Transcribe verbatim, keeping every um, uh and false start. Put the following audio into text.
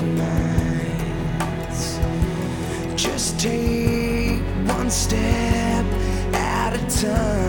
nights. Just take one step at a time.